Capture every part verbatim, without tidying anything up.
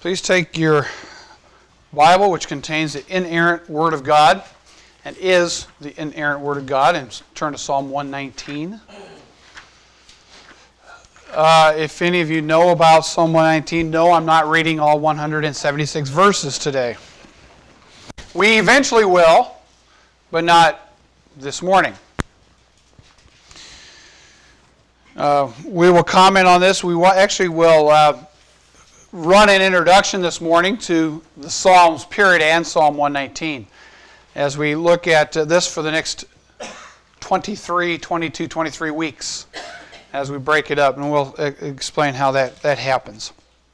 Please take your Bible, which contains the inerrant Word of God, and is the inerrant Word of God, and turn to Psalm one nineteen. Uh, if any of you know about Psalm one nineteen, no, I'm not reading all one hundred seventy-six verses today. We eventually will, but not this morning. Uh, we will comment on this. We will, actually will uh, run an introduction this morning to the Psalms period and Psalm one nineteen as we look at uh, this for the next twenty-three, twenty-two, twenty-three weeks as we break it up, and we'll uh, explain how that, that happens.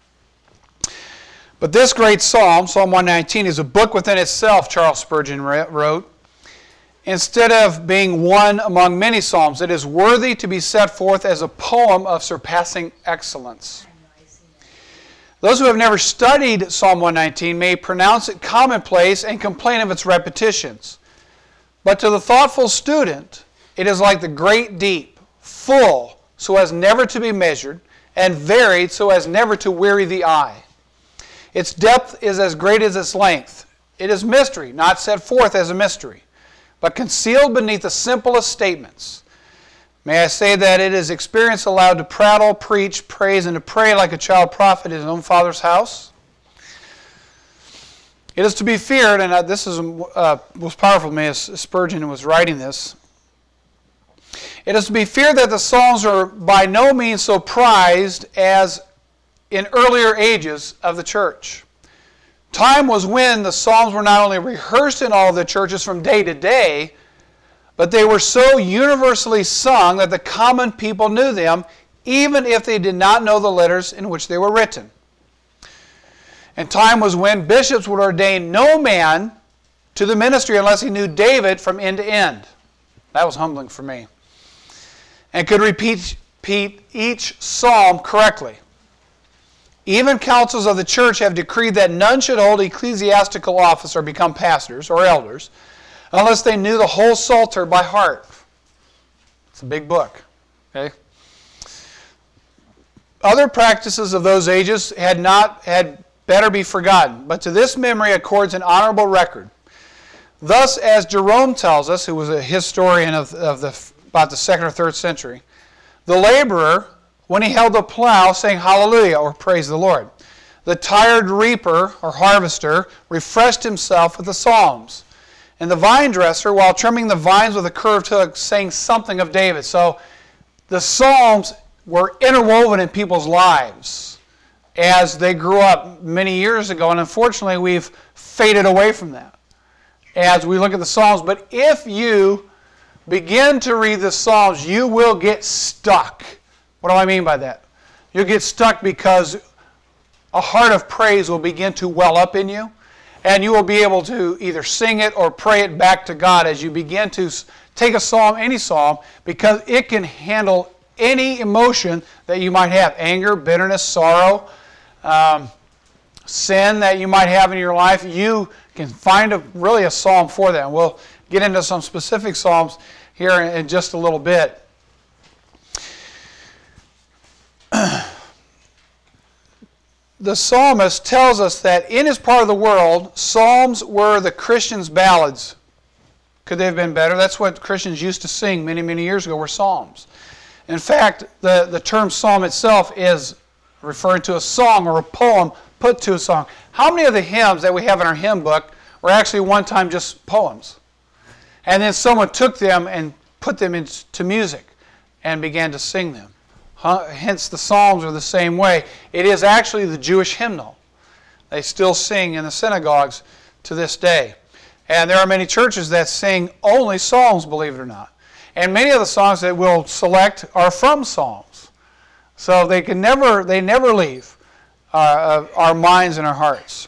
But this great psalm, Psalm one nineteen, is a book within itself, Charles Spurgeon wrote. Instead of being one among many psalms, it is worthy to be set forth as a poem of surpassing excellence. Those who have never studied Psalm one nineteen may pronounce it commonplace and complain of its repetitions. But to the thoughtful student, it is like the great deep, full so as never to be measured, and varied so as never to weary the eye. Its depth is as great as its length. It is mystery, not set forth as a mystery, but concealed beneath the simplest statements. May I say that it is experience allowed to prattle, preach, praise, and to pray like a child prophet in his own father's house? It is to be feared, and this is uh, was powerful to me as Spurgeon was writing this. It is to be feared that the Psalms are by no means so prized as in earlier ages of the church. Time was when the Psalms were not only rehearsed in all of the churches from day to day, but they were so universally sung that the common people knew them, even if they did not know the letters in which they were written. And time was when bishops would ordain no man to the ministry unless he knew David from end to end. That was humbling for me. And could repeat, repeat each psalm correctly. Even councils of the church have decreed that none should hold ecclesiastical office or become pastors or elders unless they knew the whole Psalter by heart. It's a big book. Okay? Other practices of those ages had not had better be forgotten, but to this memory accords an honorable record. Thus, as Jerome tells us, who was a historian of, of the, about the second or third century, the laborer, when he held the plow, sang hallelujah, or praise the Lord. The tired reaper, or harvester, refreshed himself with the psalms. And the vine dresser, while trimming the vines with a curved hook, sang something of David. So the psalms were interwoven in people's lives as they grew up many years ago. And unfortunately, we've faded away from that as we look at the psalms. But if you begin to read the psalms, you will get stuck. What do I mean by that? You'll get stuck because a heart of praise will begin to well up in you. And you will be able to either sing it or pray it back to God as you begin to take a psalm, any psalm, because it can handle any emotion that you might have. Anger, bitterness, sorrow, um, sin that you might have in your life. You can find a, really a psalm for that. And we'll get into some specific psalms here in, in just a little bit. The psalmist tells us that in his part of the world, psalms were the Christians' ballads. Could they have been better? That's what Christians used to sing many, many years ago, were psalms. In fact, the, the term psalm itself is referring to a song or a poem put to a song. How many of the hymns that we have in our hymn book were actually one time just poems? And then someone took them and put them into music and began to sing them. Hence, the Psalms are the same way. It is actually the Jewish hymnal. They still sing in the synagogues to this day. And there are many churches that sing only Psalms, believe it or not. And many of the songs that we'll select are from Psalms. So they can never, they never leave uh, our minds and our hearts.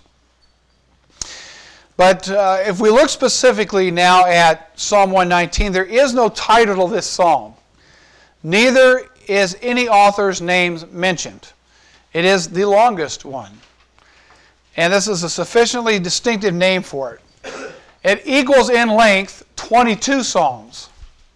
But uh, if we look specifically now at Psalm one nineteen, there is no title to this psalm. Neither is any author's names mentioned. It is the longest one. And this is a sufficiently distinctive name for it. It equals in length twenty-two psalms.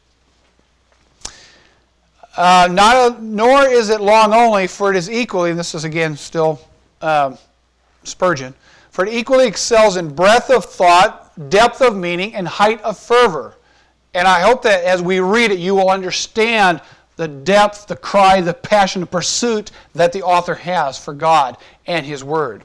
Uh, not a, nor is it long only, for it is equally, and this is again still um, Spurgeon, for it equally excels in breadth of thought, depth of meaning, and height of fervor. And I hope that as we read it, you will understand the depth, the cry, the passion, the pursuit that the author has for God and His Word.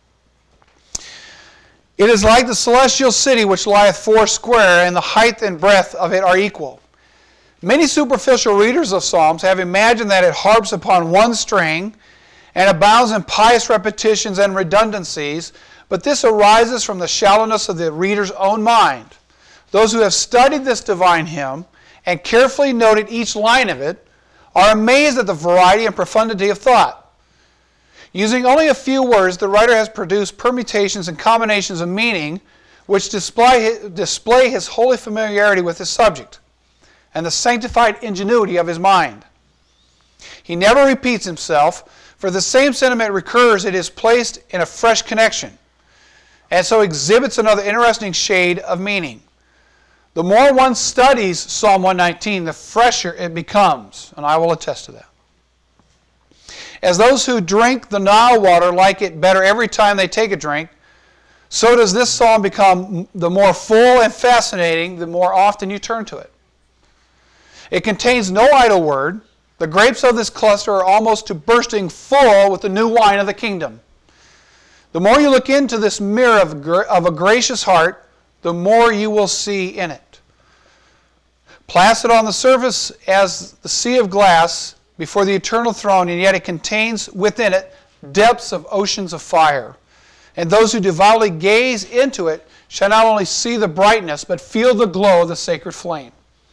It is like the celestial city which lieth foursquare, and the height and breadth of it are equal. Many superficial readers of Psalms have imagined that it harps upon one string and abounds in pious repetitions and redundancies, but this arises from the shallowness of the reader's own mind. Those who have studied this divine hymn and carefully noted each line of it are amazed at the variety and profundity of thought. Using only a few words, the writer has produced permutations and combinations of meaning which display, display his holy familiarity with his subject and the sanctified ingenuity of his mind. He never repeats himself, for the same sentiment recurs, it is placed in a fresh connection, and so exhibits another interesting shade of meaning. The more one studies Psalm one nineteen, the fresher it becomes, and I will attest to that. As those who drink the Nile water like it better every time they take a drink, so does this psalm become the more full and fascinating the more often you turn to it. It contains no idle word. The grapes of this cluster are almost to bursting full with the new wine of the kingdom. The more you look into this mirror of, of a gracious heart, the more you will see in it. Placid on the surface as the sea of glass before the eternal throne, and yet it contains within it depths of oceans of fire. And those who devoutly gaze into it shall not only see the brightness, but feel the glow of the sacred flame.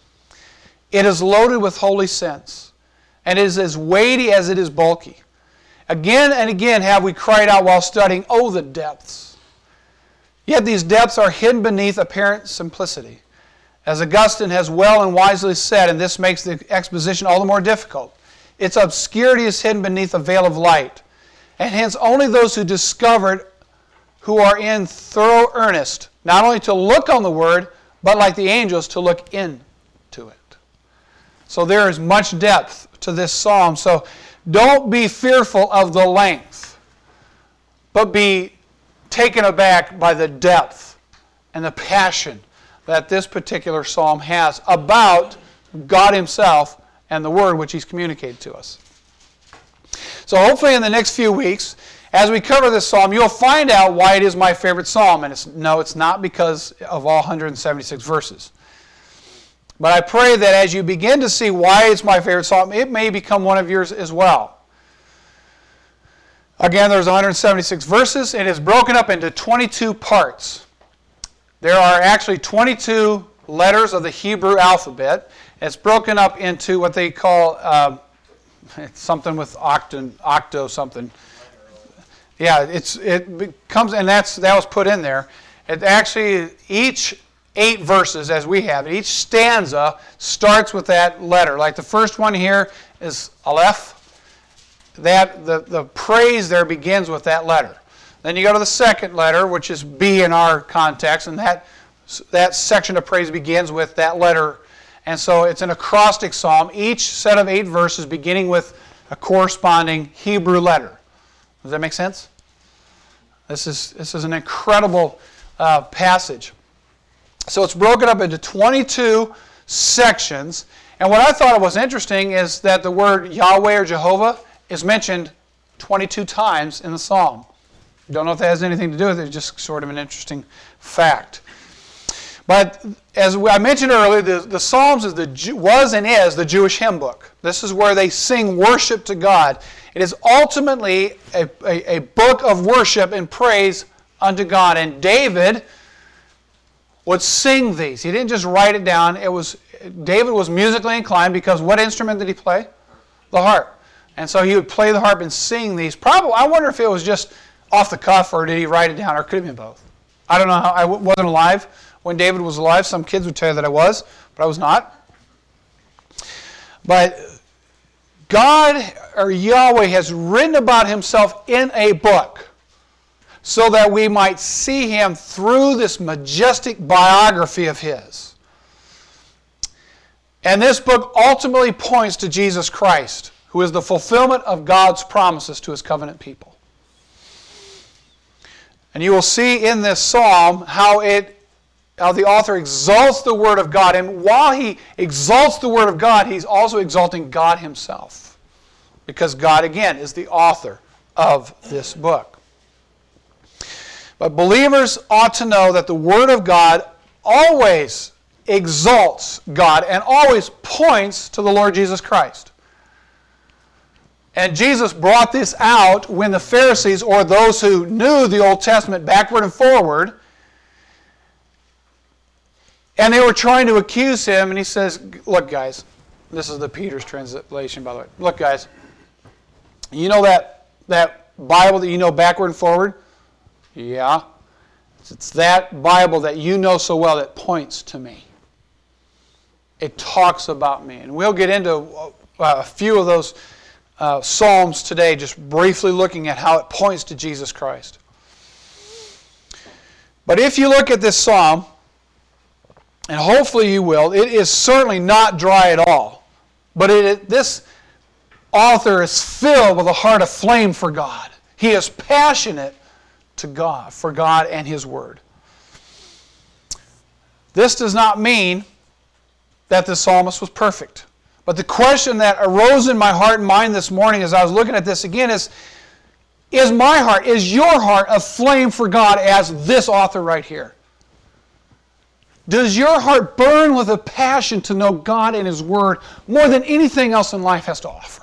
It is loaded with holy sense, and it is as weighty as it is bulky. Again and again have we cried out while studying, "Oh, the depths!" Yet these depths are hidden beneath apparent simplicity. As Augustine has well and wisely said, and this makes the exposition all the more difficult, its obscurity is hidden beneath a veil of light, and hence only those who discover it, who are in thorough earnest, not only to look on the Word, but like the angels, to look into it. So there is much depth to this psalm. So don't be fearful of the length, but be taken aback by the depth and the passion that this particular psalm has about God Himself and the Word which He's communicated to us. So hopefully in the next few weeks, as we cover this psalm, you'll find out why it is my favorite psalm. And it's, no, it's not because of all one hundred seventy-six verses. But I pray that as you begin to see why it's my favorite psalm, it may become one of yours as well. Again, there's one hundred seventy-six verses. It is broken up into twenty-two parts. There are actually twenty-two letters of the Hebrew alphabet. It's broken up into what they call uh, it's something with octo, octo something. Yeah, it's it becomes, and that's that was put in there. It actually, each eight verses as we have it, each stanza starts with that letter. Like the first one here is Aleph. That the, the praise there begins with that letter. Then you go to the second letter, which is B in our context, and that that section of praise begins with that letter. And so it's an acrostic psalm, each set of eight verses beginning with a corresponding Hebrew letter. Does that make sense? This is, this is an incredible uh, passage. So it's broken up into twenty-two sections. And what I thought was interesting is that the word Yahweh or Jehovah is mentioned twenty-two times in the psalm. Don't know if that has anything to do with it, it's just sort of an interesting fact. But as I mentioned earlier, the, the Psalms is the, was and is the Jewish hymn book. This is where they sing worship to God. It is ultimately a, a, a book of worship and praise unto God. And David would sing these. He didn't just write it down. It was David was musically inclined because what instrument did he play? The harp. And so he would play the harp and sing these. Probably, I wonder if it was just off the cuff or did he write it down, or it could have been both. I don't know. How, I wasn't alive when David was alive. Some kids would tell you that I was, but I was not. But God, or Yahweh, has written about Himself in a book so that we might see Him through this majestic biography of His. And this book ultimately points to Jesus Christ, who is the fulfillment of God's promises to His covenant people. And you will see in this psalm how it how the author exalts the Word of God. And while he exalts the Word of God, he's also exalting God himself. Because God, again, is the author of this book. But believers ought to know that the Word of God always exalts God and always points to the Lord Jesus Christ. And Jesus brought this out when the Pharisees, or those who knew the Old Testament backward and forward, and they were trying to accuse him, and he says, look guys, this is the Peter's translation, by the way. Look guys, you know that, that Bible that you know backward and forward? Yeah. It's that Bible that you know so well that points to me. It talks about me. And we'll get into uh, a few of those uh, Psalms today, just briefly looking at how it points to Jesus Christ. But if you look at this Psalm, and hopefully you will, it is certainly not dry at all. But it, this author is filled with a heart of flame for God. He is passionate to God, for God and His Word. This does not mean that the psalmist was perfect. But the question that arose in my heart and mind this morning as I was looking at this again is, is my heart, is your heart aflame for God as this author right here? Does your heart burn with a passion to know God and His Word more than anything else in life has to offer?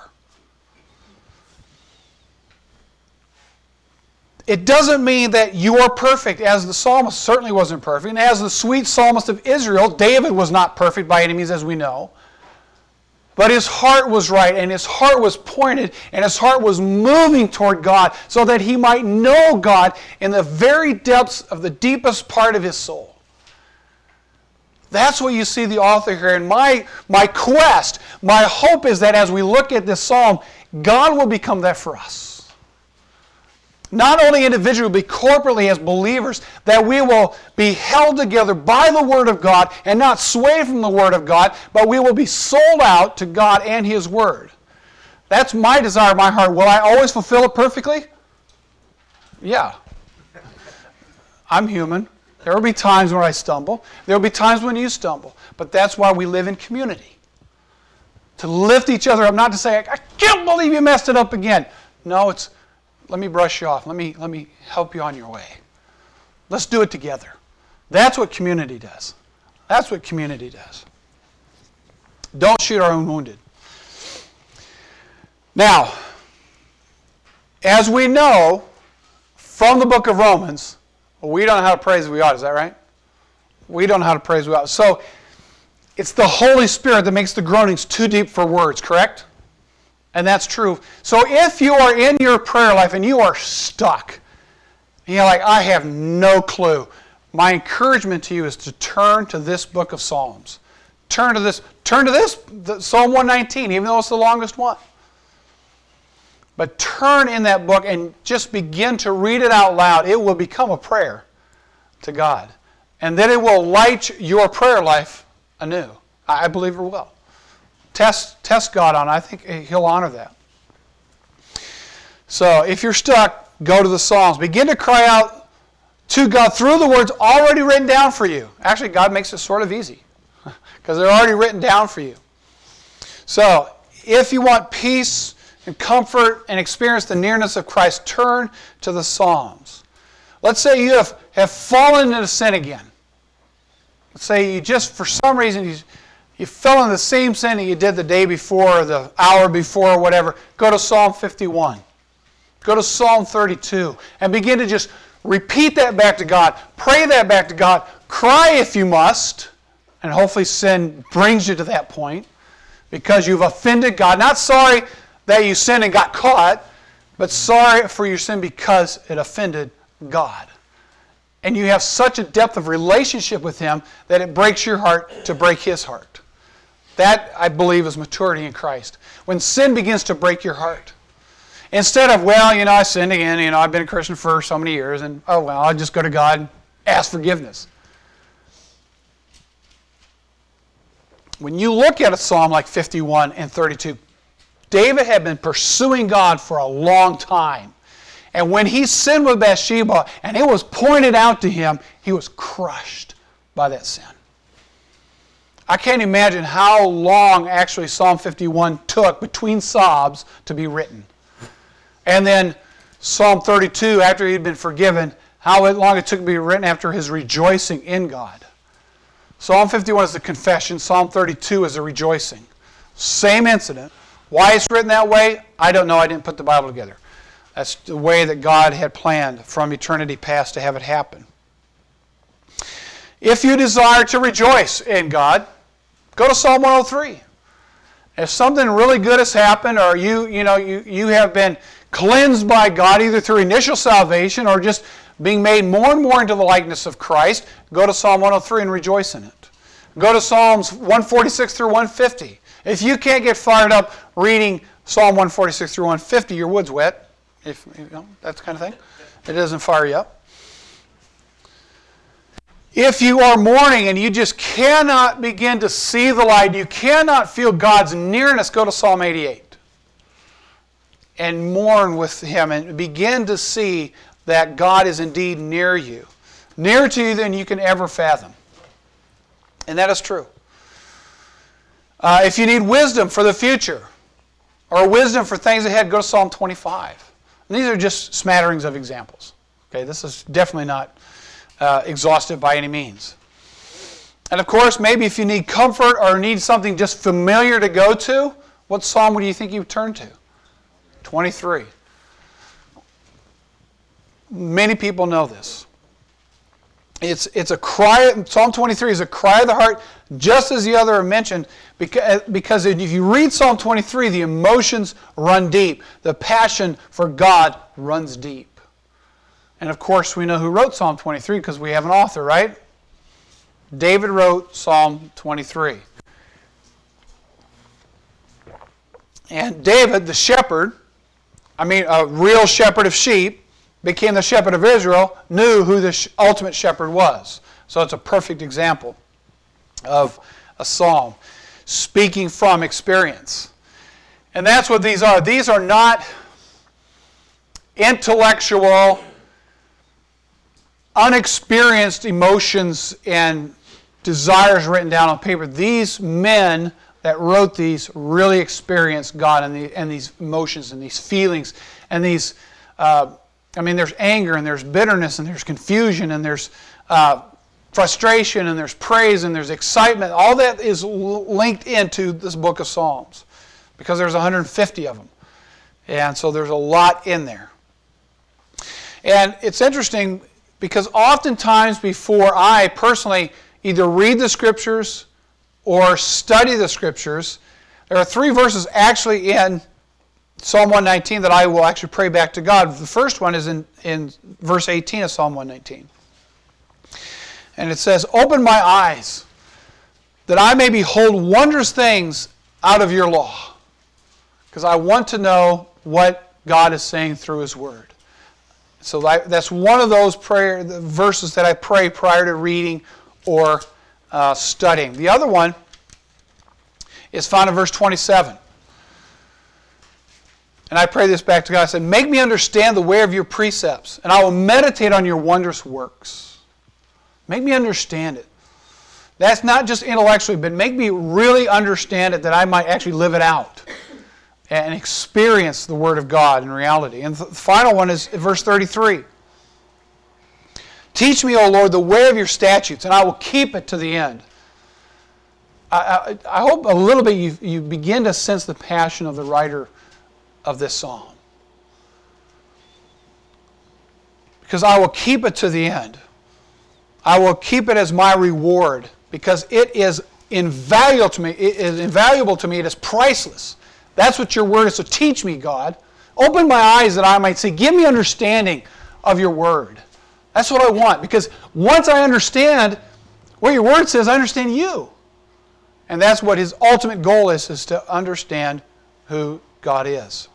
It doesn't mean that you are perfect, as the psalmist certainly wasn't perfect. And as the sweet psalmist of Israel, David was not perfect by any means, as we know. But his heart was right, and his heart was pointed, and his heart was moving toward God so that he might know God in the very depths of the deepest part of his soul. That's what you see the author here. And my, my quest, my hope is that as we look at this psalm, God will become that for us. Not only individually, but corporately as believers, that we will be held together by the Word of God and not sway from the Word of God, but we will be sold out to God and His Word. That's my desire, my heart. Will I always fulfill it perfectly? Yeah. I'm human. There will be times when I stumble. There will be times when you stumble. But that's why we live in community. To lift each other up, not to say, I can't believe you messed it up again. No, it's, let me brush you off. Let me, let me help you on your way. Let's do it together. That's what community does. That's what community does. Don't shoot our own wounded. Now, as we know from the book of Romans, we don't know how to praise as we ought. Is that right? We don't know how to praise as we ought. So, it's the Holy Spirit that makes the groanings too deep for words, correct? And that's true. So if you are in your prayer life and you are stuck, and you're like, I have no clue, my encouragement to you is to turn to this book of Psalms. Turn to this, turn to this, Psalm one nineteen, even though it's the longest one. But turn in that book and just begin to read it out loud. It will become a prayer to God. And then it will light your prayer life anew. I believe it will. Test, test God on it. I think He'll honor that. So if you're stuck, go to the Psalms. Begin to cry out to God through the words already written down for you. Actually, God makes it sort of easy because they're already written down for you. So if you want peace and comfort and experience the nearness of Christ, turn to the Psalms. Let's say you have, have fallen into sin again. Let's say you just, for some reason, you You fell in the same sin that you did the day before, or the hour before, or whatever. Go to Psalm fifty-one. Go to Psalm thirty-two. And begin to just repeat that back to God. Pray that back to God. Cry if you must. And hopefully sin brings you to that point. Because you've offended God. Not sorry that you sinned and got caught. But sorry for your sin because it offended God. And you have such a depth of relationship with Him that it breaks your heart to break His heart. That, I believe, is maturity in Christ. When sin begins to break your heart. Instead of, well, you know, I sinned again. You know, I've been a Christian for so many years. And, oh, well, I'll just go to God and ask forgiveness. When you look at a psalm like fifty-one and thirty-two, David had been pursuing God for a long time. And when he sinned with Bathsheba, and it was pointed out to him, he was crushed by that sin. I can't imagine how long actually Psalm fifty-one took between sobs to be written. And then Psalm thirty-two, after he'd been forgiven, how long it took to be written after his rejoicing in God. Psalm fifty-one is the confession. Psalm thirty-two is the rejoicing. Same incident. Why it's written that way, I don't know. I didn't put the Bible together. That's the way that God had planned from eternity past to have it happen. If you desire to rejoice in God, go to Psalm one oh three. If something really good has happened, or you, you know, you, you have been cleansed by God either through initial salvation or just being made more and more into the likeness of Christ, go to Psalm one oh three and rejoice in it. Go to Psalms one forty-six through one fifty. If you can't get fired up reading Psalm one forty-six through one fifty, your wood's wet. If you know, that kind of thing. It doesn't fire you up. If you are mourning and you just cannot begin to see the light, you cannot feel God's nearness, go to Psalm eighty-eight. And mourn with Him and begin to see that God is indeed near you. Nearer to you than you can ever fathom. And that is true. Uh, if you need wisdom for the future, or wisdom for things ahead, go to Psalm twenty-five. And these are just smatterings of examples. Okay, this is definitely not uh, exhaustive by any means. And of course, maybe if you need comfort or need something just familiar to go to, what psalm would you think you would turn to? twenty-three. Many people know this. It's, it's a cry, Psalm twenty-three is a cry of the heart, just as the other are mentioned, because, because if you read Psalm twenty-three, the emotions run deep. The passion for God runs deep. And of course, we know who wrote Psalm twenty-three because we have an author, right? David wrote Psalm twenty-three. And David, the shepherd, I mean a real shepherd of sheep, became the shepherd of Israel, knew who the ultimate shepherd was. So it's a perfect example of a psalm speaking from experience. And that's what these are. These are not intellectual, unexperienced emotions and desires written down on paper. These men that wrote these really experienced God and, the, and these emotions and these feelings and these uh, I mean, there's anger and there's bitterness and there's confusion and there's uh, frustration and there's praise and there's excitement. All that is linked into this book of Psalms because there's one hundred fifty of them. And so there's a lot in there. And it's interesting because oftentimes before I personally either read the Scriptures or study the Scriptures, there are three verses actually in Psalm one nineteen that I will actually pray back to God. The first one is in, in verse eighteen of Psalm one nineteen. And it says, "Open my eyes, that I may behold wondrous things out of your law." Because I want to know what God is saying through His Word. So that's one of those prayer the verses that I pray prior to reading or uh, studying. The other one is found in verse twenty-seven. And I pray this back to God. I said, "Make me understand the way of your precepts, and I will meditate on your wondrous works." Make me understand it. That's not just intellectually, but make me really understand it that I might actually live it out and experience the Word of God in reality. And the final one is verse thirty-three. "Teach me, O Lord, the way of your statutes, and I will keep it to the end." I, I, I hope a little bit you, you begin to sense the passion of the writer of this psalm. Because I will keep it to the end. I will keep it as my reward because it is invaluable to me. It is invaluable to me. It is priceless. That's what your word is. So teach me, God. Open my eyes that I might see. Give me understanding of your word. That's what I want because once I understand what your word says, I understand you. And that's what his ultimate goal is, is to understand who God is.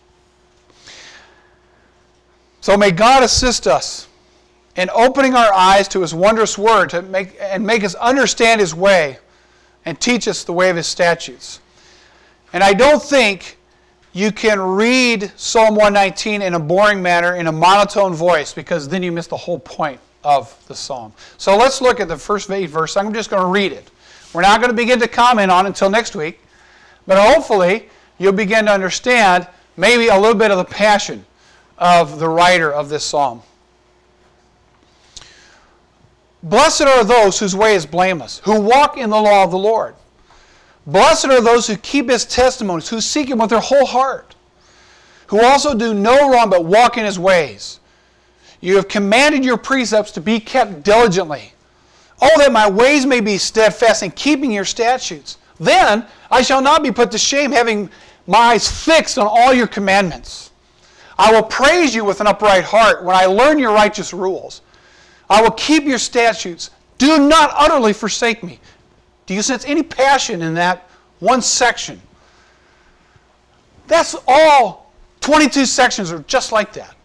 So may God assist us in opening our eyes to His wondrous Word to make, and make us understand His way and teach us the way of His statutes. And I don't think you can read Psalm one nineteen in a boring manner, in a monotone voice, because then you miss the whole point of the psalm. So let's look at the first eight verses. I'm just going to read it. We're not going to begin to comment on it until next week, but hopefully you'll begin to understand maybe a little bit of the passion of the writer of this psalm. Blessed are those whose way is blameless, who walk in the law of the Lord. Blessed are those who keep His testimonies, who seek Him with their whole heart, who also do no wrong but walk in His ways. You have commanded your precepts to be kept diligently. Oh, that my ways may be steadfast in keeping your statutes. Then I shall not be put to shame, having my eyes fixed on all your commandments. I will praise you with an upright heart when I learn your righteous rules. I will keep your statutes. Do not utterly forsake me. Do you sense any passion in that one section? That's all. twenty-two sections are just like that.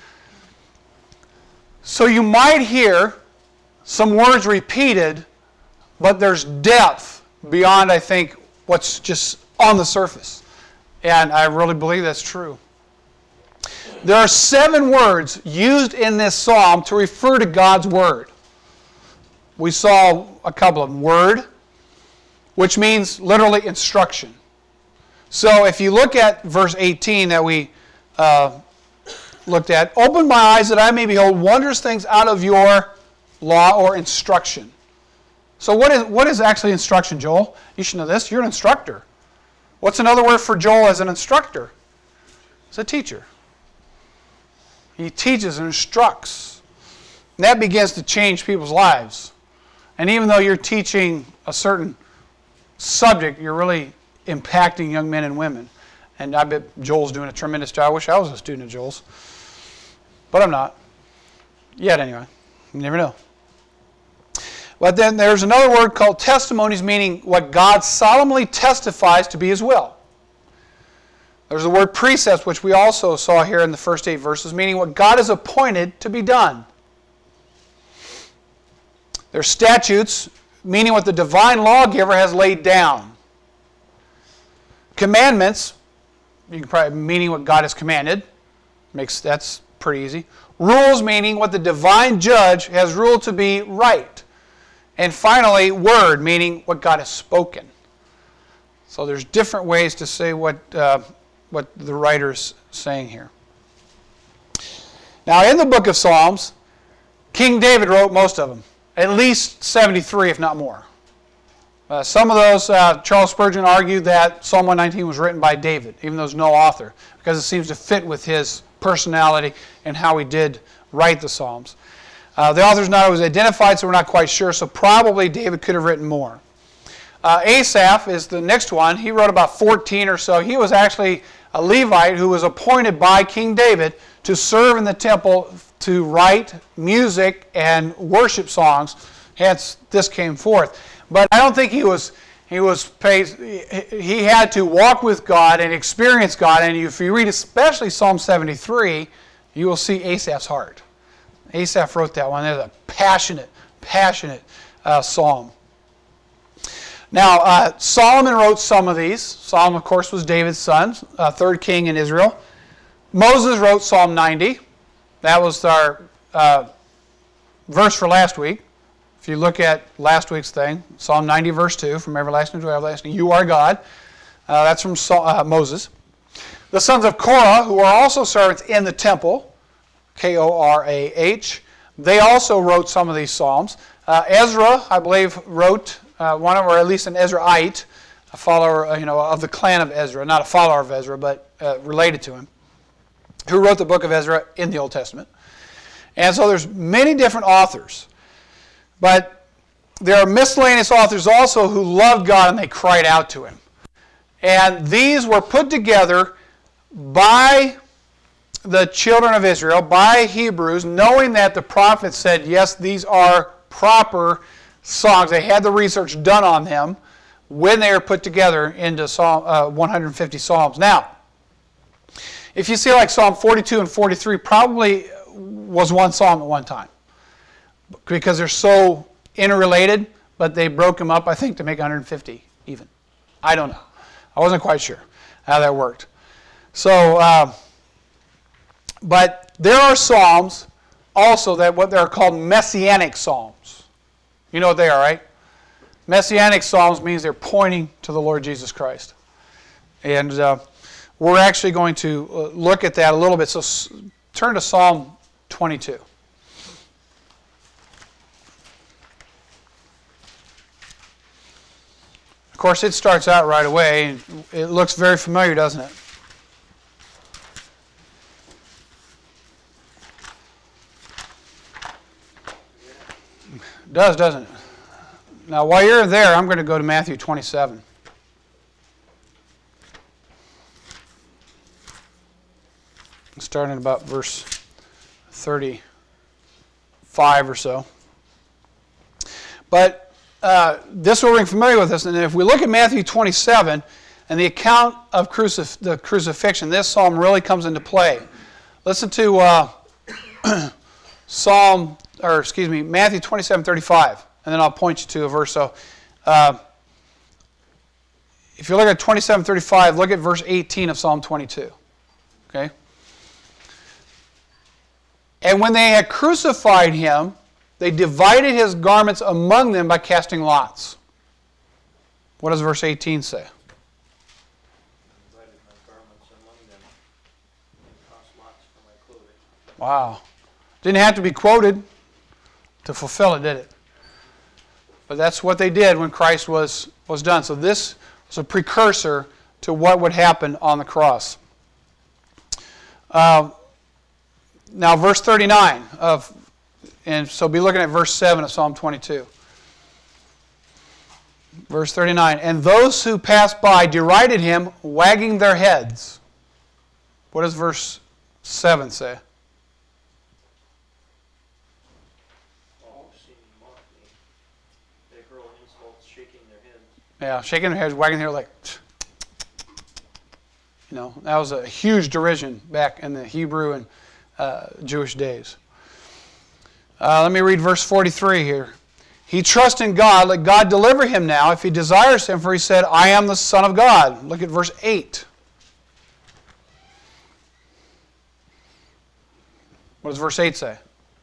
So you might hear some words repeated, but there's depth beyond, I think, what's just on the surface. And I really believe that's true. There are seven words used in this psalm to refer to God's Word. We saw a couple of them. Word, which means literally instruction. So if you look at verse eighteen that we uh, looked at, open my eyes that I may behold wondrous things out of your law or instruction. So what is, what is actually instruction, Joel? You should know this. You're an instructor. What's another word for Joel as an instructor? It's a teacher. He teaches and instructs. And that begins to change people's lives. And even though you're teaching a certain subject, you're really impacting young men and women. And I bet Joel's doing a tremendous job. I wish I was a student of Joel's. But I'm not. Yet, anyway. You never know. But then there's another word called testimonies, meaning what God solemnly testifies to be His will. There's the word precepts, which we also saw here in the first eight verses, meaning what God has appointed to be done. There's statutes, meaning what the divine lawgiver has laid down. Commandments, you can probably meaning what God has commanded. Makes that's pretty easy. Rules, meaning what the divine judge has ruled to be right. And finally, word, meaning what God has spoken. So there's different ways to say what uh, what the writer's saying here. Now, in the book of Psalms, King David wrote most of them, at least seventy-three, if not more. Uh, some of those, uh, Charles Spurgeon argued that Psalm one nineteen was written by David, even though there's no author, because it seems to fit with his personality and how he did write the Psalms. Uh, the author's not always identified, so we're not quite sure, so probably David could have written more. Uh, Asaph is the next one. He wrote about fourteen or so. He was actually a Levite who was appointed by King David to serve in the temple to write music and worship songs. Hence, this came forth. But I don't think he was he was paid. He had to walk with God and experience God. And if you read especially Psalm seventy-three, you will see Asaph's heart. Asaph wrote that one. There's a passionate, passionate uh, psalm. Now, uh, Solomon wrote some of these. Solomon, of course, was David's son, uh, third king in Israel. Moses wrote Psalm ninety. That was our uh, verse for last week. If you look at last week's thing, Psalm ninety, verse two, from everlasting to everlasting, you are God. Uh, that's from uh, Moses. The sons of Korah, who are also servants in the temple, K O R A H, they also wrote some of these psalms. Uh, Ezra, I believe, wrote uh, one, or at least an Ezraite, a follower, you know, of the clan of Ezra, not a follower of Ezra, but uh, related to him, who wrote the book of Ezra in the Old Testament. And so there's many different authors. But there are miscellaneous authors also who loved God and they cried out to Him. And these were put together by the children of Israel, by Hebrews, knowing that the prophets said, yes, these are proper songs. They had the research done on them when they were put together into Psalm, uh, one hundred fifty Psalms. Now, if you see like Psalm forty-two and forty-three, probably was one psalm at one time, because they're so interrelated, but they broke them up, I think, to make one hundred fifty even. I don't know. I wasn't quite sure how that worked. So, uh, but there are psalms also that what they're called messianic psalms. You know what they are, right? Messianic psalms means they're pointing to the Lord Jesus Christ. And uh, we're actually going to look at that a little bit. So s- turn to Psalm twenty-two. Of course, it starts out right away. It looks very familiar, doesn't it? It does, doesn't it? Now, while you're there, I'm going to go to Matthew twenty-seven. Starting about verse thirty-five or so. But uh, this will ring familiar with us. And if we look at Matthew twenty-seven and the account of crucif- the crucifixion, this psalm really comes into play. Listen to uh, Psalm, or excuse me, Matthew twenty-seven thirty-five, and then I'll point you to a verse. So, uh, if you look at twenty-seven thirty-five, look at verse eighteen of Psalm twenty-two. Okay. And when they had crucified him, they divided his garments among them by casting lots. What does verse eighteen say? Divided my garments among them, and cast lots for my clothing. Wow. Didn't have to be quoted to fulfill it, did it? But that's what they did when Christ was, was done. So this was a precursor to what would happen on the cross. Uh, now, verse thirty-nine of, and so be looking at verse seven of Psalm twenty-two. Verse thirty-nine, and those who passed by derided him, wagging their heads. What does verse seven say? All seem mock me. They hurl insults, shaking their heads. Yeah, shaking their heads, wagging their like. You know, that was a huge derision back in the Hebrew and uh, Jewish days. Uh, let me read verse forty-three here. He trusts in God. Let God deliver him now if he desires him, for he said, I am the Son of God. Look at verse eight. What does verse eight say?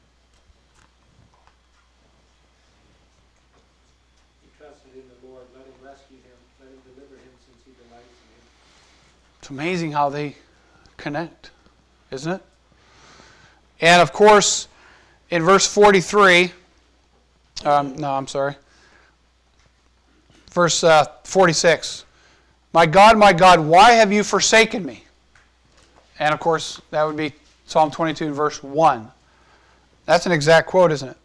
He trusted in the Lord. Let him rescue him. Let him deliver him, since he delights in him. It's amazing how they connect, isn't it? And of course, in verse forty-three, um, no, I'm sorry, verse uh, forty-six, my God, my God, why have you forsaken me? And of course, that would be Psalm twenty-two and verse one. That's an exact quote, isn't it?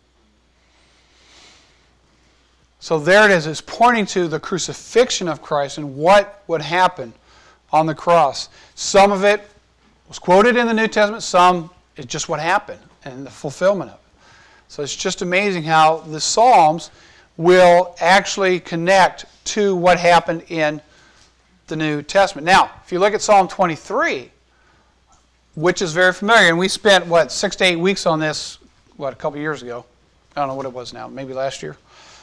So there it is. It's pointing to the crucifixion of Christ and what would happen on the cross. Some of it was quoted in the New Testament, some is just what happened and the fulfillment of it. So it's just amazing how the Psalms will actually connect to what happened in the New Testament. Now, if you look at Psalm twenty-three, which is very familiar, and we spent, what, six to eight weeks on this, what, a couple years ago. I don't know what it was now, maybe last year.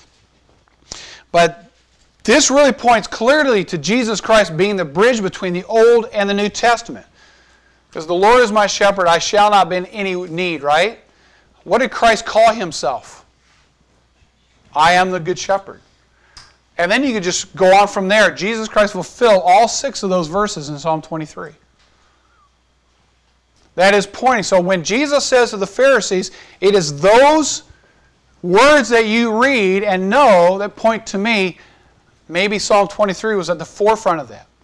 But this really points clearly to Jesus Christ being the bridge between the Old and the New Testament. Because the Lord is my shepherd, I shall not be in any need, right? What did Christ call himself? I am the good shepherd. And then you could just go on from there. Jesus Christ fulfilled all six of those verses in Psalm twenty-three. That is pointing. So when Jesus says to the Pharisees, it is those words that you read and know that point to me, maybe Psalm twenty-three was at the forefront of that.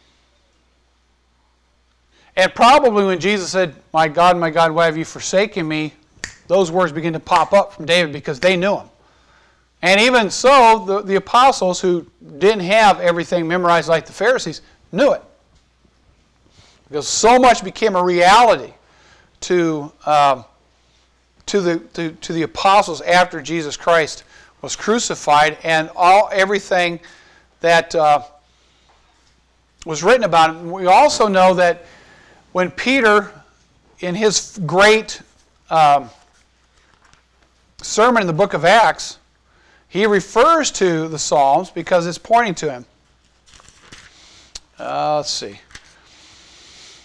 And probably when Jesus said, my God, my God, why have you forsaken me? Those words begin to pop up from David because they knew him. And even so, the, the apostles who didn't have everything memorized like the Pharisees knew it. Because so much became a reality to, um, to, the, to, to the apostles after Jesus Christ was crucified, and all everything that uh, was written about him. We also know that when Peter, in his great um, sermon in the book of Acts, he refers to the Psalms because it's pointing to him. Uh, let's see.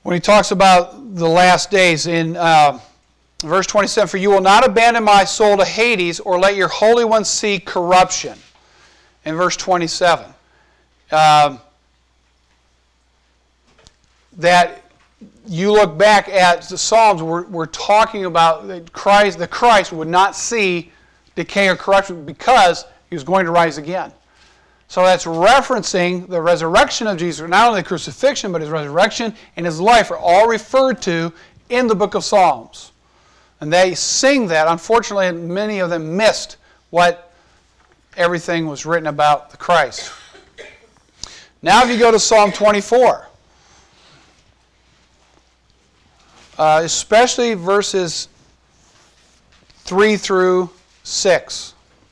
when he talks about the last days in uh, verse twenty-seven, for you will not abandon my soul to Hades or let your Holy One see corruption. In verse twenty-seven. Um, that you look back at the Psalms, we're, we're talking about that Christ, the Christ would not see decay or corruption because he was going to rise again. So that's referencing the resurrection of Jesus. Not only the crucifixion, but his resurrection and his life are all referred to in the book of Psalms. And they sing that. Unfortunately, many of them missed what everything was written about the Christ. Now if you go to Psalm twenty-four, uh, especially verses three through six.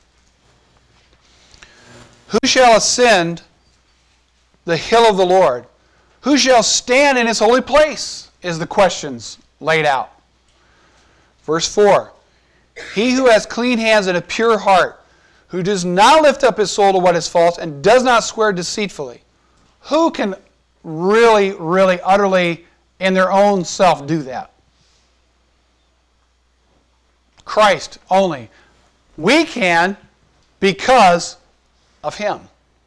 Who shall ascend the hill of the Lord? Who shall stand in his holy place? Is the questions laid out. Verse four. He who has clean hands and a pure heart, who does not lift up his soul to what is false and does not swear deceitfully. Who can really, really, utterly, in their own self do that? Christ only. We can because of him.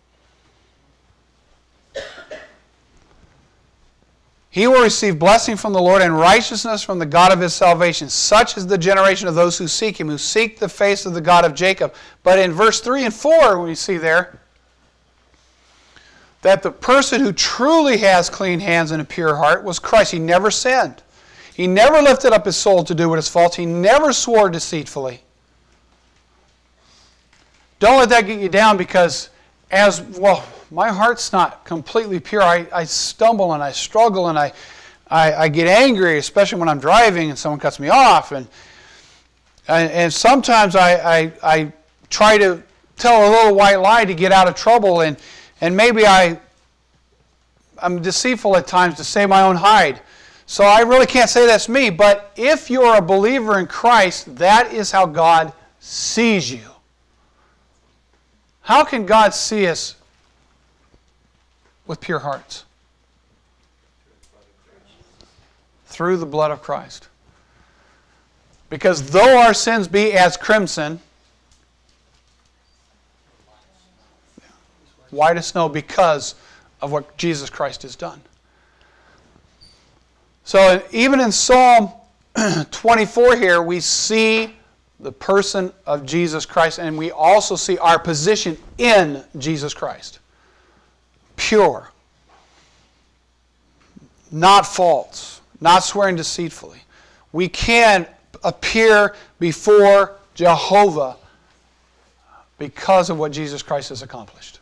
He will receive blessing from the Lord and righteousness from the God of his salvation. Such is the generation of those who seek him, who seek the face of the God of Jacob. But in verse three and four, we see there that the person who truly has clean hands and a pure heart was Christ. He never sinned. He never lifted up his soul to do what is false. He never swore deceitfully. Don't let that get you down because as, well, my heart's not completely pure. I, I stumble and I struggle and I, I, I get angry, especially when I'm driving and someone cuts me off. And and, and sometimes I, I, I try to tell a little white lie to get out of trouble, and, and maybe I, I'm deceitful at times to save my own hide. So I really can't say that's me, but if you're a believer in Christ, that is how God sees you. How can God see us with pure hearts? Through the blood of Christ. Because though our sins be as crimson, white as snow, because of what Jesus Christ has done. So even in Psalm twenty-four here, we see the person of Jesus Christ, and we also see our position in Jesus Christ. Pure. Not false. Not swearing deceitfully. We can appear before Jehovah because of what Jesus Christ has accomplished.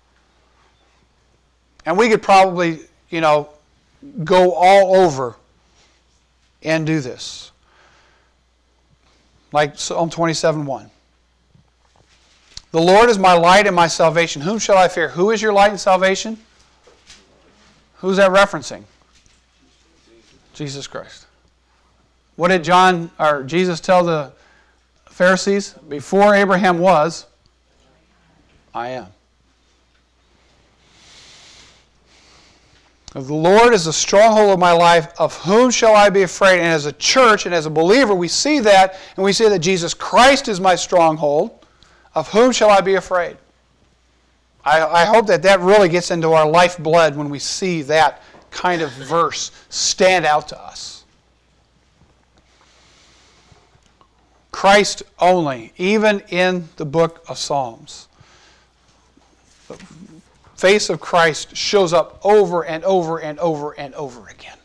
And we could probably, you know, go all over and do this. Like Psalm twenty-seven one. The Lord is my light and my salvation. Whom shall I fear? Who is your light and salvation? Who's that referencing? Jesus Christ. What did John or Jesus tell the Pharisees? Before Abraham was, I am. The Lord is the stronghold of my life. Of whom shall I be afraid? And as a church and as a believer, we see that, and we see that Jesus Christ is my stronghold. Of whom shall I be afraid? I, I hope that that really gets into our lifeblood when we see that kind of verse stand out to us. Christ only, even in the book of Psalms. The face of Christ shows up over and over and over and over again.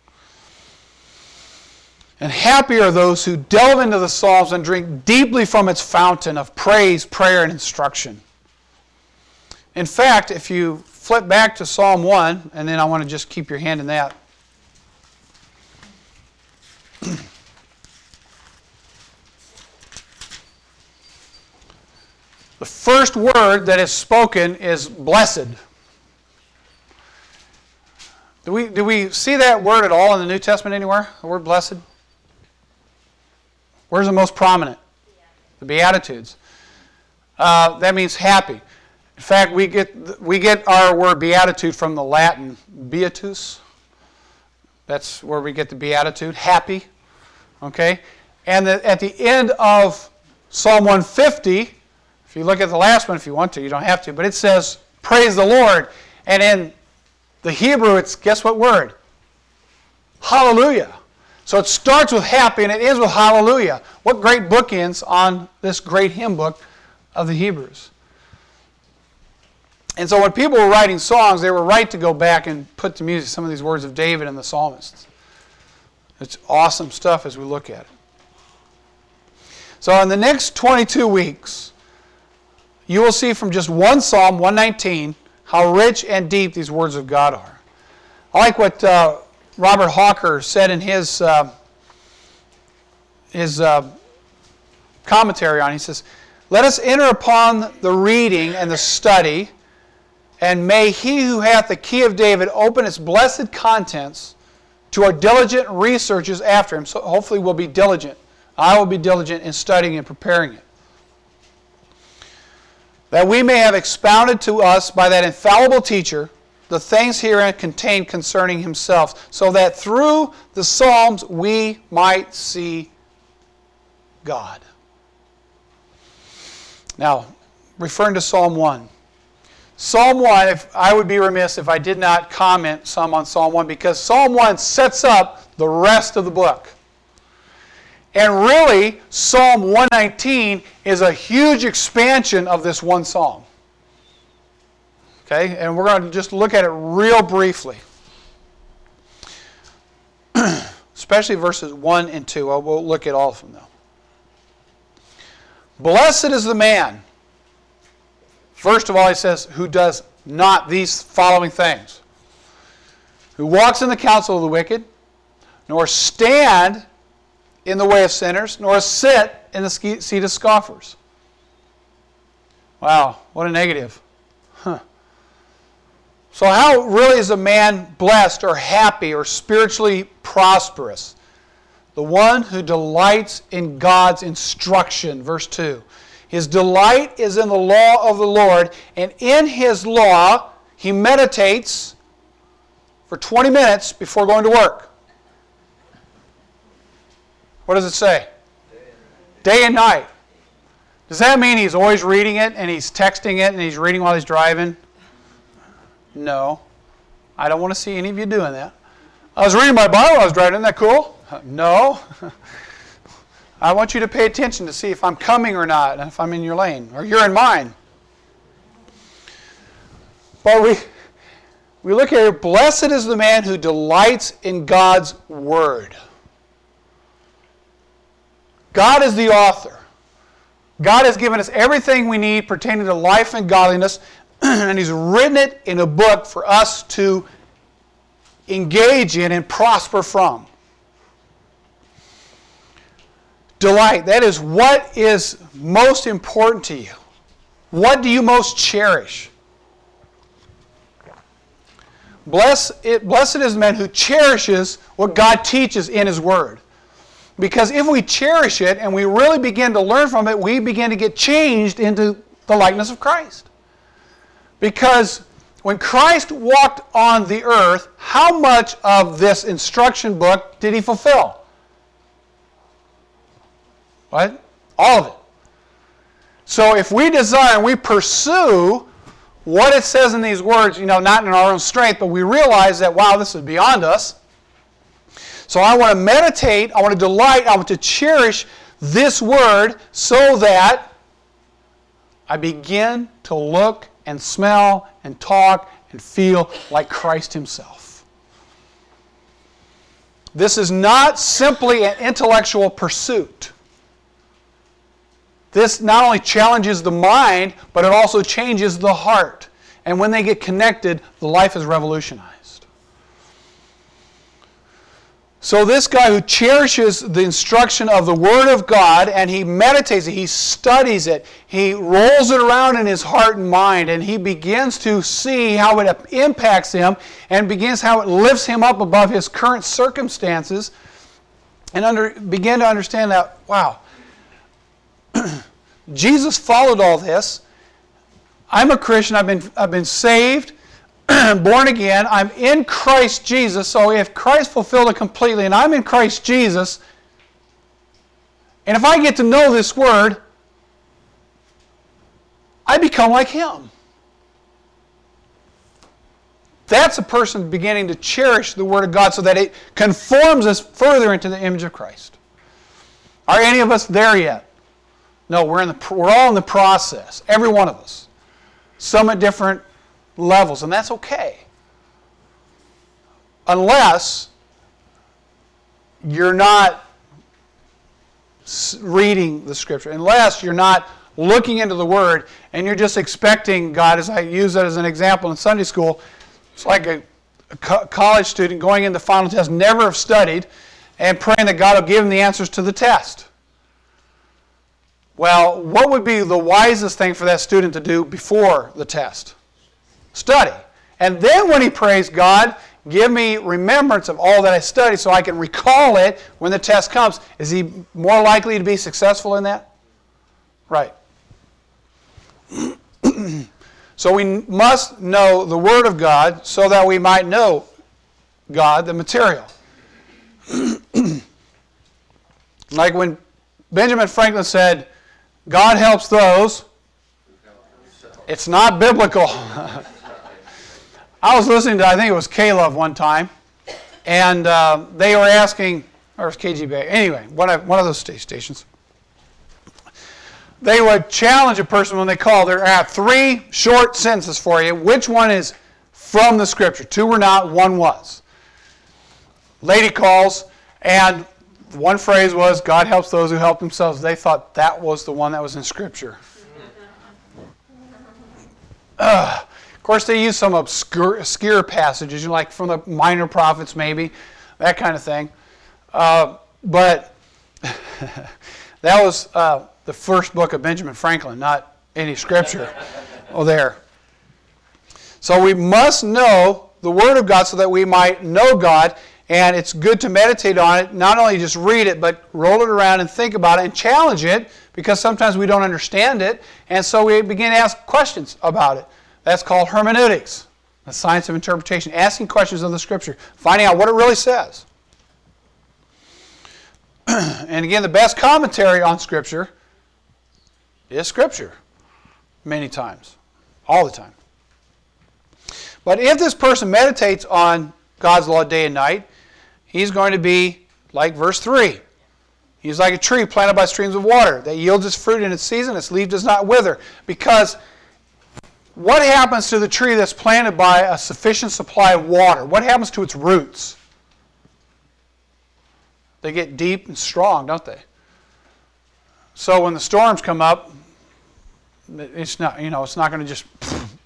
And happy are those who delve into the Psalms and drink deeply from its fountain of praise, prayer, and instruction. In fact, if you flip back to Psalm one, and then I want to just keep your hand in that. The first word that is spoken is blessed. Do we, do we see that word at all in the New Testament anywhere? The word blessed? Where's the most prominent? The Beatitudes. Uh, that means happy. In fact, we get we get our word beatitude from the Latin beatus, That's where we get the beatitude, happy. Okay? And the, at the end of Psalm one fifty, if you look at the last one if you want to, you don't have to, but it says, praise the Lord. And in the Hebrew, it's, guess what word? Hallelujah. So it starts with happy and it ends with hallelujah. What great bookends on this great hymn book of the Hebrews. And so when people were writing songs, they were right to go back and put to music some of these words of David and the psalmists. It's awesome stuff as we look at it. So in the next twenty-two weeks, you will see from just one Psalm, one nineteen, how rich and deep these words of God are. I like what uh, Robert Hawker said in his, uh, his uh, commentary on it. He says, let us enter upon the reading and the study, and may he who hath the key of David open its blessed contents to our diligent researches after him. So hopefully we'll be diligent. I will be diligent in studying and preparing it. That we may have expounded to us by that infallible teacher the things herein contained concerning himself, so that through the Psalms we might see God. Now, referring to Psalm one. Psalm one, if I would be remiss if I did not comment some on Psalm one, because Psalm one sets up the rest of the book. And really, Psalm one nineteen is a huge expansion of this one psalm. Okay, and we're going to just look at it real briefly. Especially verses one and two. We'll look at all of them, though. Blessed is the man. First of all, he says, who does not these following things. Who walks in the counsel of the wicked, nor stand in the way of sinners, nor sit in the seat of scoffers. Wow, what a negative. Huh. So how really is a man blessed or happy or spiritually prosperous? The one who delights in God's instruction, verse two. His delight is in the law of the Lord, and in his law he meditates for twenty minutes before going to work. What does it say? Day and night. Does that mean he's always reading it and he's texting it and he's reading while he's driving? No. I don't want to see any of you doing that. I was reading my Bible while I was driving. Isn't that cool? No. I want you to pay attention to see if I'm coming or not, and if I'm in your lane, or you're in mine. But we, we look here, blessed is the man who delights in God's Word. God is the author. God has given us everything we need pertaining to life and godliness, and He's written it in a book for us to engage in and prosper from. Delight, that is what is most important to you. What do you most cherish? Bless it, blessed is the man who cherishes what God teaches in His Word. Because if we cherish it and we really begin to learn from it, we begin to get changed into the likeness of Christ. Because when Christ walked on the earth, how much of this instruction book did He fulfill? What? All of it. So if we desire and we pursue what it says in these words, you know, not in our own strength, but we realize that, wow, this is beyond us. So I want to meditate, I want to delight, I want to cherish this word so that I begin to look and smell and talk and feel like Christ Himself. This is not simply an intellectual pursuit. This not only challenges the mind, but it also changes the heart. And when they get connected, the life is revolutionized. So this guy who cherishes the instruction of the Word of God, and he meditates it, he studies it, he rolls it around in his heart and mind, and he begins to see how it impacts him, and begins how it lifts him up above his current circumstances, and under, begin to understand that, wow, Jesus followed all this. I'm a Christian. I've been, I've been saved. born again. I'm in Christ Jesus. So if Christ fulfilled it completely and I'm in Christ Jesus, and if I get to know this Word, I become like Him. That's a person beginning to cherish the Word of God so that it conforms us further into the image of Christ. Are any of us there yet? No, we're in the we're all in the process. Every one of us. Some at different levels, and that's okay. Unless you're not reading the Scripture, unless you're not looking into the Word, and you're just expecting God, as I use that as an example in Sunday school, it's like a, a co- college student going into the final test, never have studied, and praying that God will give them the answers to the test. Well, what would be the wisest thing for that student to do before the test? Study. And then when he prays, God, give me remembrance of all that I studied so I can recall it when the test comes. Is he more likely to be successful in that? Right. So we must know the Word of God so that we might know God, the material. Like when Benjamin Franklin said, God helps those. It's not biblical. I was listening to, I think it was K-Love one time, and uh, they were asking, or it was K G B A, anyway, one of, one of those stations. They would challenge a person when they call. There are three short sentences for you. Which one is from the Scripture? Two were not, one was. Lady calls, and one phrase was, God helps those who help themselves. They thought that was the one that was in Scripture. Uh, of course, they use some obscure, obscure passages, like from the minor prophets maybe, that kind of thing. Uh, but that was uh, the first book of Benjamin Franklin, not any Scripture. Oh, there. So we must know the Word of God so that we might know God. And it's good to meditate on it, not only just read it, but roll it around and think about it and challenge it, because sometimes we don't understand it, and so we begin to ask questions about it. That's called hermeneutics, the science of interpretation, asking questions of the Scripture, finding out what it really says. And again, the best commentary on Scripture is Scripture, many times, all the time. But if this person meditates on God's law day and night, he's going to be like verse three. He's like a tree planted by streams of water that yields its fruit in its season, its leaf does not wither. Because what happens to the tree that's planted by a sufficient supply of water? What happens to its roots? They get deep and strong, don't they? So when the storms come up, it's not, you know, it's not going to just...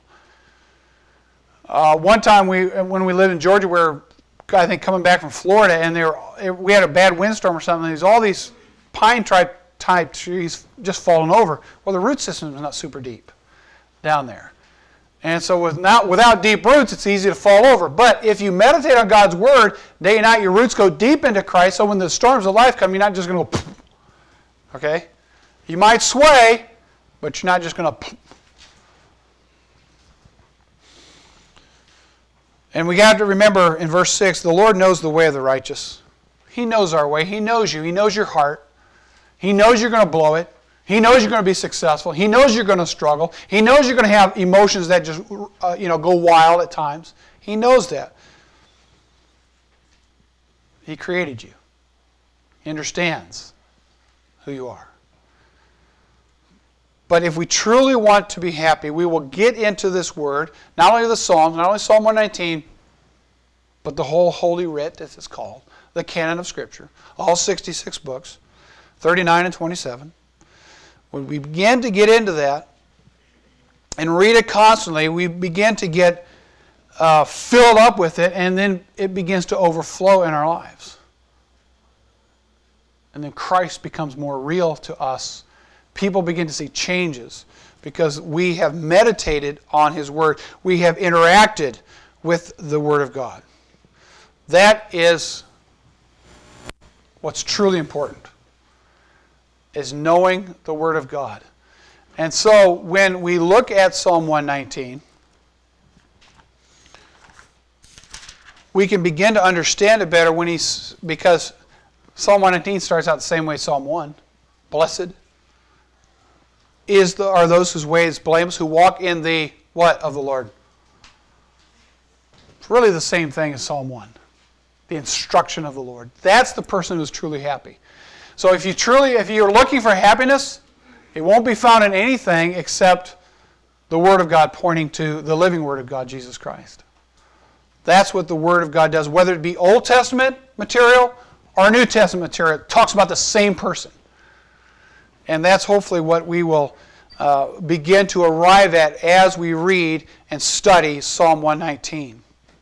Uh, one time, we, when we lived in Georgia, we were, I think, coming back from Florida, and they were, we had a bad windstorm or something. And there's all these pine type type trees just falling over. Well, the root system is not super deep down there, and so without without deep roots, it's easy to fall over. But if you meditate on God's Word day and night, your roots go deep into Christ. So when the storms of life come, you're not just going to go. Okay, you might sway, but you're not just going to. And we got to remember in verse six, the Lord knows the way of the righteous. He knows our way. He knows you. He knows your heart. He knows you're going to blow it. He knows you're going to be successful. He knows you're going to struggle. He knows you're going to have emotions that just uh, you know, go wild at times. He knows that. He created you. He understands who you are. But if we truly want to be happy, we will get into this Word, not only the Psalms, not only Psalm one nineteen, but the whole Holy Writ, as it's called, the canon of Scripture, all sixty-six books, thirty-nine and twenty-seven. When we begin to get into that and read it constantly, we begin to get uh, filled up with it, and then it begins to overflow in our lives. And then Christ becomes more real to us. People begin to see changes because we have meditated on His Word. We have interacted with the Word of God. That is what's truly important, is knowing the Word of God. And so when we look at Psalm one nineteen, we can begin to understand it better when he's, because Psalm one nineteen starts out the same way Psalm one. Blessed is the, are those whose way is blameless, who walk in the what of the Lord? It's really the same thing as Psalm one. The instruction of the Lord. That's the person who's truly happy. So if you truly, if you're looking for happiness, it won't be found in anything except the Word of God pointing to the living Word of God, Jesus Christ. That's what the Word of God does. Whether it be Old Testament material or New Testament material, it talks about the same person. And that's hopefully what we will uh, begin to arrive at as we read and study Psalm one nineteen.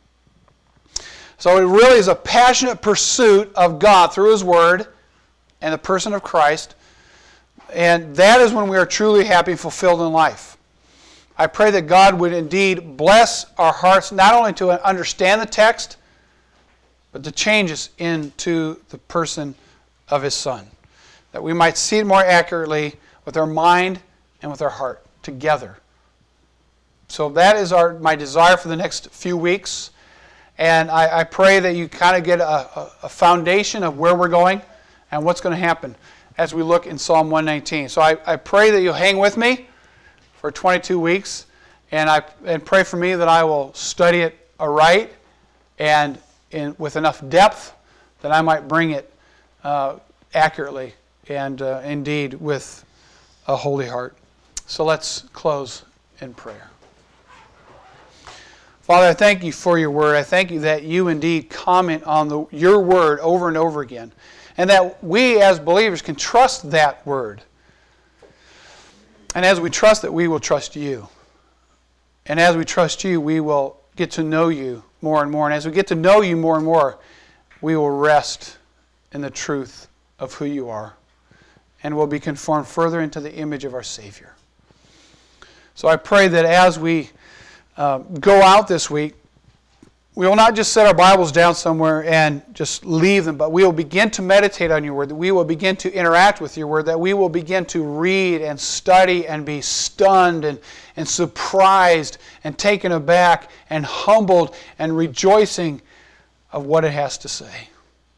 So it really is a passionate pursuit of God through His Word and the person of Christ. And that is when we are truly happy and fulfilled in life. I pray that God would indeed bless our hearts, not only to understand the text, but to change us into the person of His Son. That we might see it more accurately with our mind and with our heart together. So that is our my desire for the next few weeks. And I, I pray that you kind of get a, a, a foundation of where we're going and what's going to happen as we look in Psalm one nineteen. So I, I pray that you'll hang with me for twenty-two weeks, and I and pray for me that I will study it aright and in, with enough depth that I might bring it uh, accurately and uh, indeed with a holy heart. So let's close in prayer. Father, I thank you for your word. I thank you that you indeed comment on the, your word over and over again, and that we as believers can trust that word. And as we trust it, we will trust you. And as we trust you, we will get to know you more and more. And as we get to know you more and more, we will rest in the truth of who you are, and will be conformed further into the image of our Savior. So I pray that as we uh, go out this week, we will not just set our Bibles down somewhere and just leave them, but we will begin to meditate on your word, that we will begin to interact with your word, that we will begin to read and study and be stunned and, and surprised and taken aback and humbled and rejoicing of what it has to say.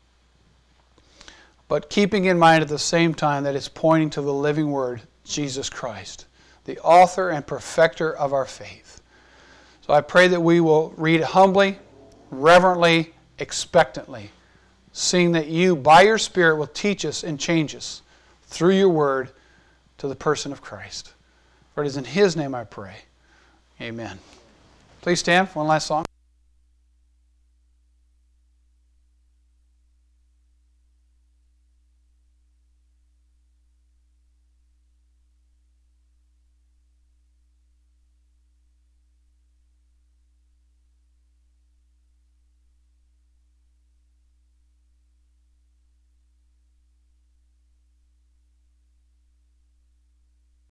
But keeping in mind at the same time that it's pointing to the living word, Jesus Christ, the author and perfecter of our faith. So I pray that we will read humbly, reverently, expectantly, seeing that you, by your Spirit, will teach us and change us through your word to the person of Christ. For it is in His name I pray. Amen. Please stand for one last song.